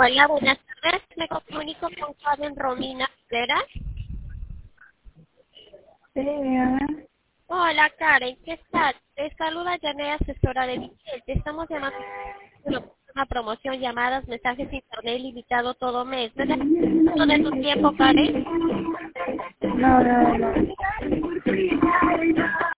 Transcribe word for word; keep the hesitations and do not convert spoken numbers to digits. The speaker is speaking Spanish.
Hola, buenas tardes. Me comunico con Karen Romina Rivera. Sí, dígame. Hola, Karen. ¿Qué tal? Te saluda Janet, asesora de Michelle. Te estamos llamando por una promoción, llamadas, mensajes internet limitado todo mes. ¿Me das un minuto de tu tiempo, Karen? No, no, no.